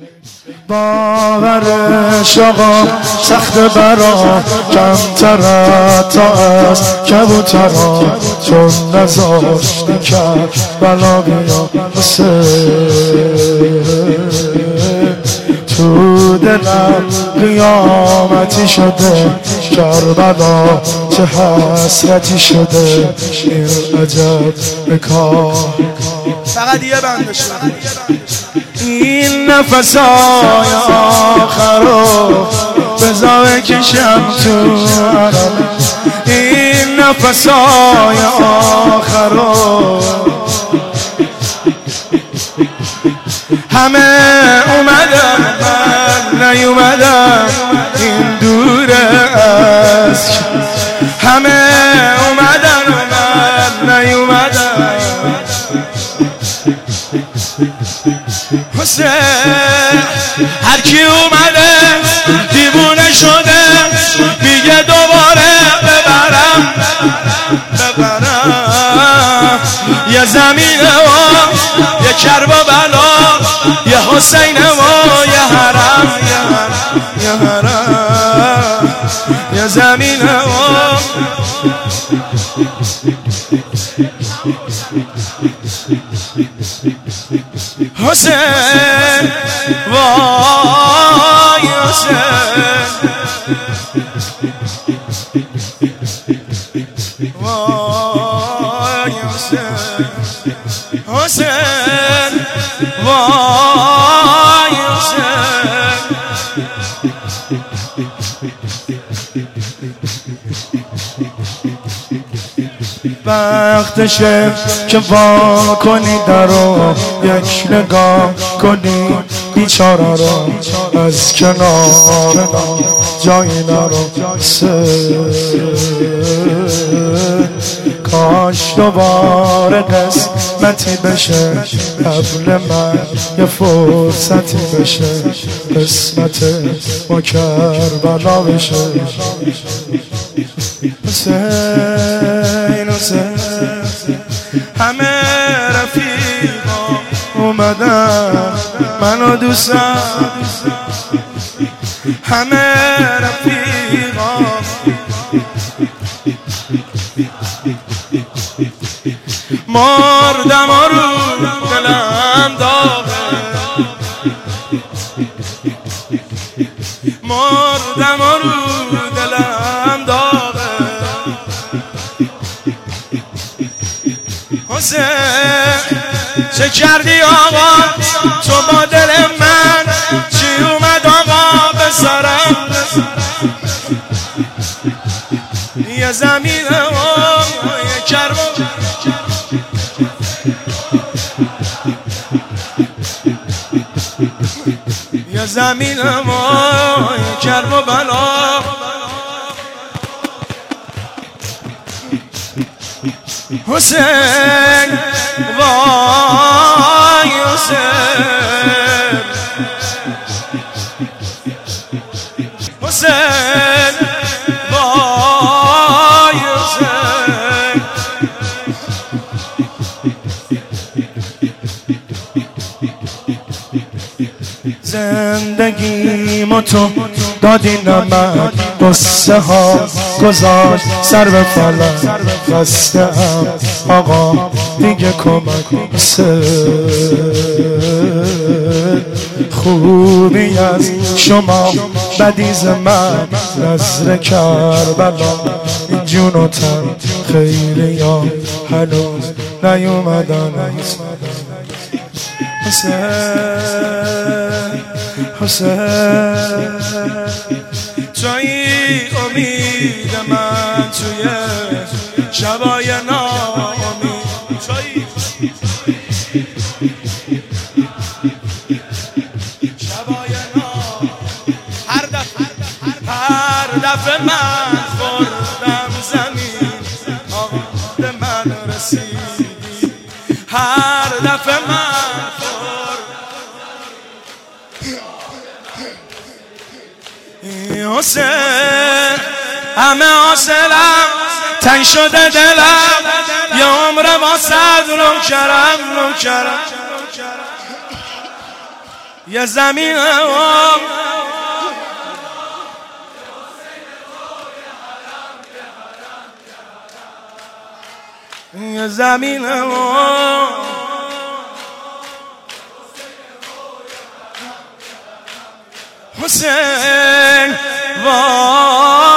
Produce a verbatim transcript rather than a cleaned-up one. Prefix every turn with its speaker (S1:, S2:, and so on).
S1: باورش آقا سخت برا کمتر تا از کبوترا چون نذاشتی کرد بلا بیا تو دلم قیامتی شده کربلا چه حسرتی شده این عجب بکار
S2: فقط یه بنده شد
S1: این نفسای آخر رو بذار بکشم تو عرب این نفسای آخر رو همه اومدم من نیومدم این دوره است همه اومدن من نیومدم حسین هر کی اومده دیوونه شده میگه دوباره ببرم ببرم یه زمینه و یه کرب و بلا یه حسین و یه حرم یه حرم یه زمینه و حسین وای حسین وای حسین حسین وای حسین وقتشه که وا کنی درو یک نگاه کنی بیچاره رو از کنار من جایی نرو کاش دوباره قسمتی بشه قبل من یه فرصتی بشه قسمت ما کربلا بشه حسین حسین همه رفیقا اومدن منو دوستم همه رفیقا مردم و رو دلم داغه مردم و رو دلم داغه حسین چه کردی آقا تو با دل من چی اومد آقا به سرم یه زمین و یه کرب یه زمین و یه کرب و بلا حسین وای حسین حسین وای حسین زندگیمو تو دادی نمک قصه ها گذاشت سر به فلک خسته ام آقا دیگه کمک خوبی از شما بدیز من نظر کربلا این جون و تن خیلی ها هنوز نیومدن حسین حسین تویی امید من توی شبای ناامید تویی شبای ناامید هر دفعه هر دفعه من خوردم زمین آقا به من رسید هر دفعه من حسین همه حاصلم تنگ شده دلم یه عمر با صد نوکرم نوکرم یا زمین هوا یا زمین هوا حسین وای